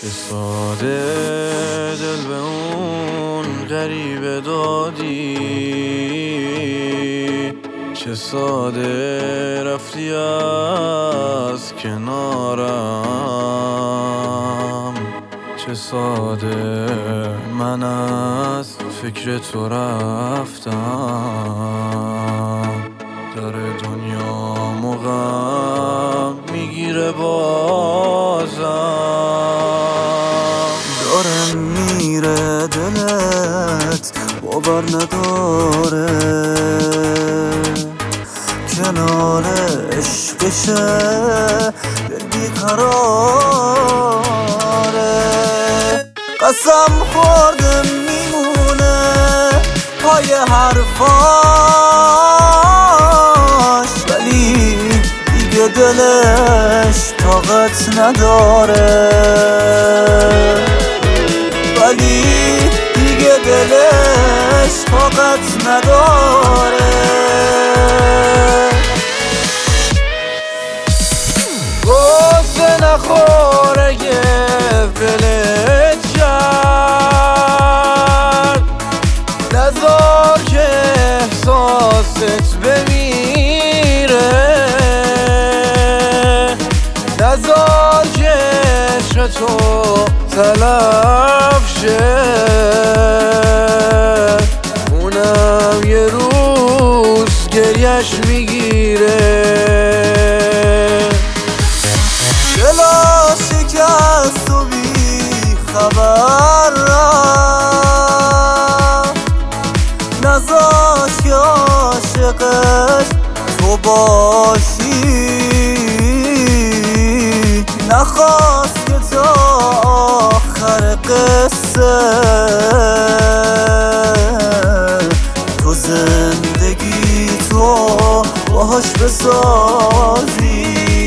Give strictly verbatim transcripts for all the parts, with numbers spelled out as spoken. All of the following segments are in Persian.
چه ساده دل به اون غریبه دادی، چه ساده رفتی از کنارم، چه ساده من از فکر تو رفتم. داره دنیا مغم میگیره بازم، داره میره دلت باور نداره، کنار عشقشه دل بیقراره. قسم خورده میمونه پای حرفاش، ولی دیگه دلش طاقت نداره، ولی دیگه دلش طاقت نداره. غصه نخور اگه ولت کرد، نذار که احساست بمیره، نذار که عشق تو تلف شه، اونم یه روز گریش میگیره. دلا شکست و بی خبر رفت، نذاش که عاشقش تو باشی، نخواست که تا آخر قصه تو زندگی تو باهاش بسازی.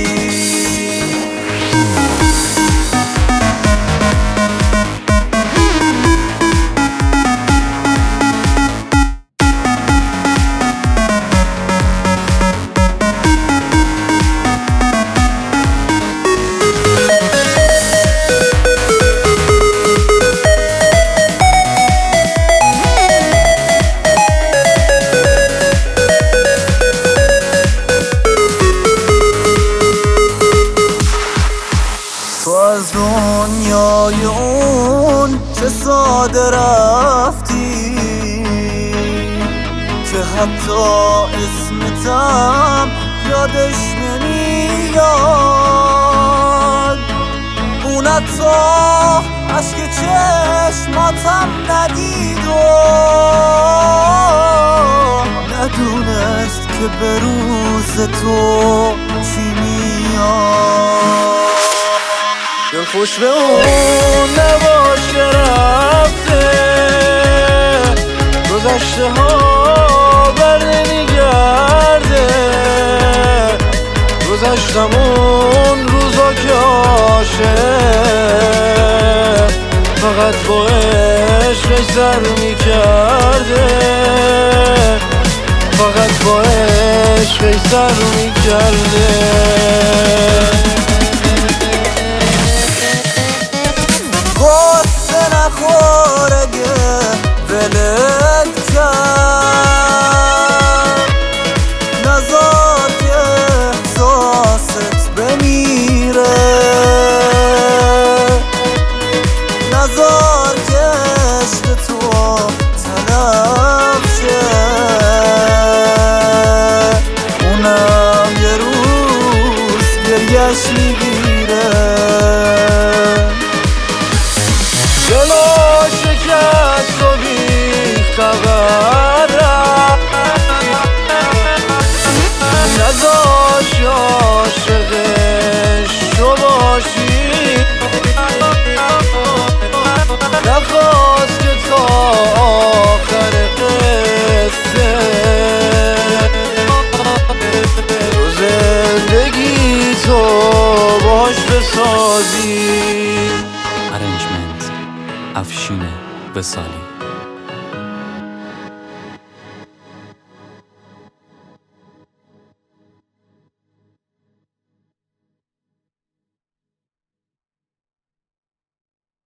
تو از دنیای اون چه ساده رفتی که حتی اسمتم یادش نمیاد، اون حتی عشق چشماتم ندید و ندونست که به روز تو چی میاد. دل خوش به اون نباش که رفته، گذشته ها بر نمیگرده، گذشتم اون روزا که عاشق فقط با عشقش سر میکرده، فقط با عشقش سر میکرده. غصه نخور اگه ولت کرد، نذار که احساست بمیره، نذار که عشق تو تلف شه، اونم یه روز گریش میگیره. دلا شکست و بی خبر رفت، نذاش عاشقش تو باشی، نخواست که تا آخر قصه تو زندگی تو باش بسازی. Arrangement افشین وصالی.